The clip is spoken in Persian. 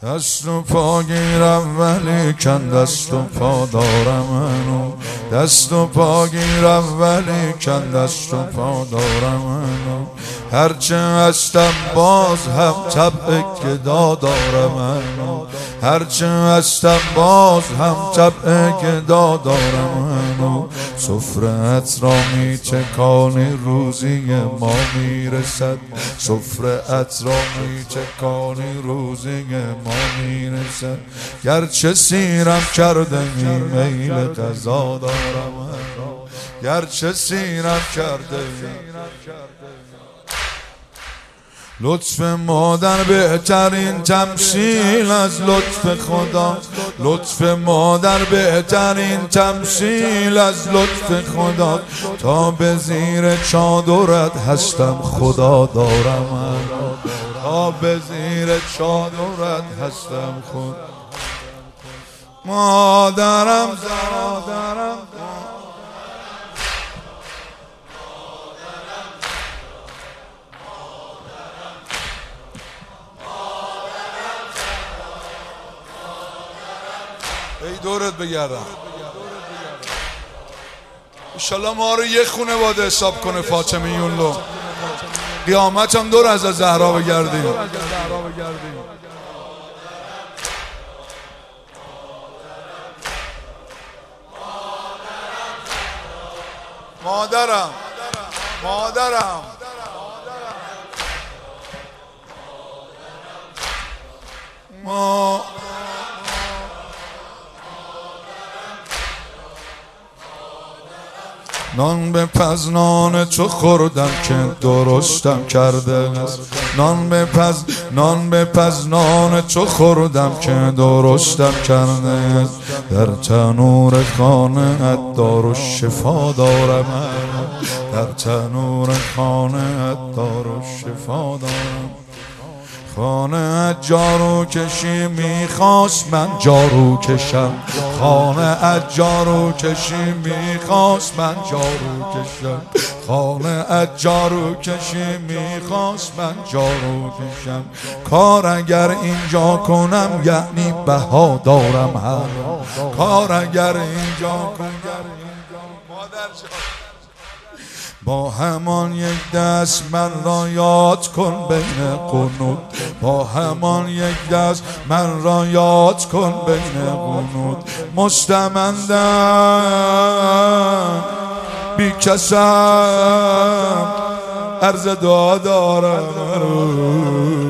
دست و پا گیرم ولی کن دست و پا دارم منو، دست و پا گیرم ولی کن دست و پا دارم منو. هرچه هستم باز هم طبع گدا دارم منو، هرچه هستم باز هم طبع گدا دارم منو. سفره‌ات را می چکانی روزی ما میرسد، سفره‌ات را می چکانی روزی ما میرسد. گرچه سیرم کرده میل قضا دارم منو، گرچه سیرم کرده. لطف مادر بهترین تمثیل از لطف خدا، لطف مادر بهترین تمثیل از لطف خدا. تا به زیر چادرت هستم خدا دارم من، تا به زیر چادرت هستم خدا. مادرم مادرم ای دورت بگردم. انشالله ما رو یه خانواده حساب کنه فاطمی یونلو، قیامت هم دور از زهرا بگردیم. مادرم مادرم ما نان بپز نان تو خوردم که درستم کرده است، نان بپز نان تو خوردم که درستم کرده است. در تنور خانه ات دارالشفا دارم، در تنور خانه ات دارالشفا دارم. خانه جارو کشی میخواست من جارو کشم، خانه جارو کشی میخواست من جارو کشم، خانه جارو کشی میخواست من جارو کشم. کار اگر اینجا کنم یعنی بها دارم هم، کار اگر اینجا کنم. با همان یک دست من را یاد کن بین قنوت، با همان یک دست من را یاد کن بین قنوت. مستمندم بی کسم عرض دعا دارم.